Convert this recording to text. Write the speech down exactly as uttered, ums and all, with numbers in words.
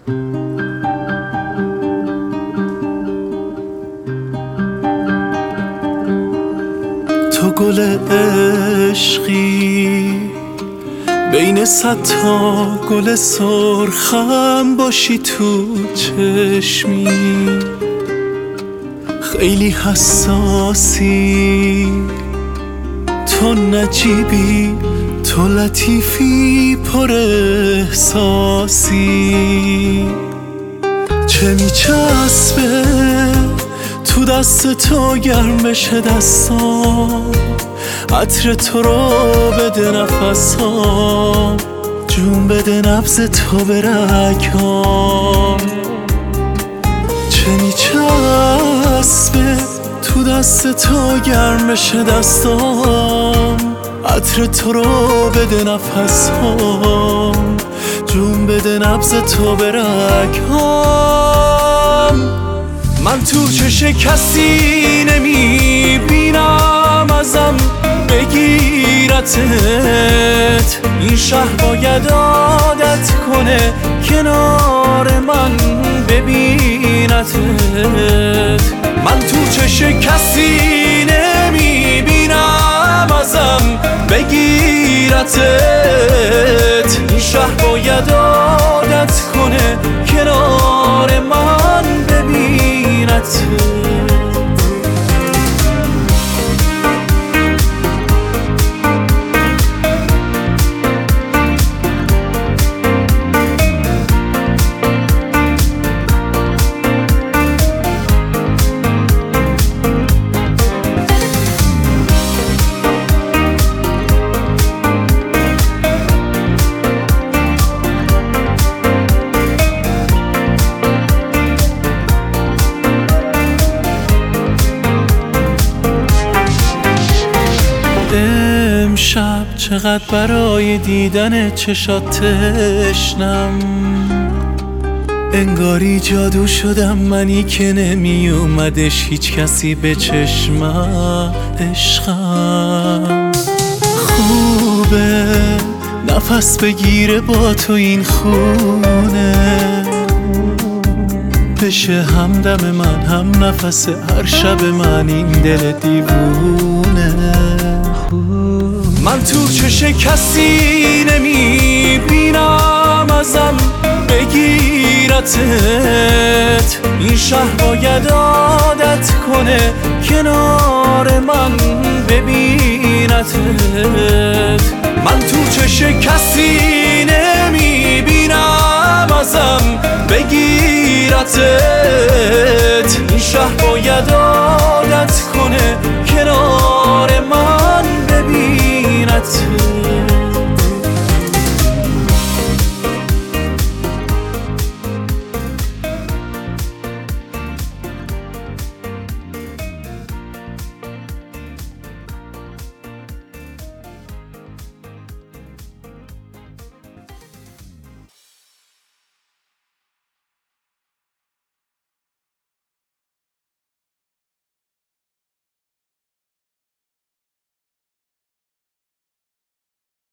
تو گل عشقی بین صد تا گل سرخم باشی تو چشمی، خیلی حساسی، تو نجیبی، تو لطیفی، پر احساسی. چه میچسبه تو دست تو گرمش دستام، عطر تو رو بده نفسام، جون بده نبض تو به رگام. چه میچسبه تو دست تو گرمش دستام، عطر تو رو بده نفسام، جون بده نبض تو به رگام. من تو چش کسی نمیبینم ازم بگیرتت، این شهر باید عادت کنه کنار من ببینتت. من تو چش کسی نمیبینم ازم بگیرتت، این شهر باید عادت کنه کنار من ببینتت. امشب چقدر برای دیدن چشات تشنم، انگاری جادو شدم منی که نمی اومدش هیچ کسی به چشمم. عشقم خوبه نفس بگیره با تو این خونه، بشه همدم من هم نفس هر شب من این دل دیوونه. من تو چش کسی نمیبینم ازم بگیرتت، این شهر باید عادت کنه کنار من ببینتت. من تو چش کسی نمیبینم ازم بگیرتت، این شهر باید عادت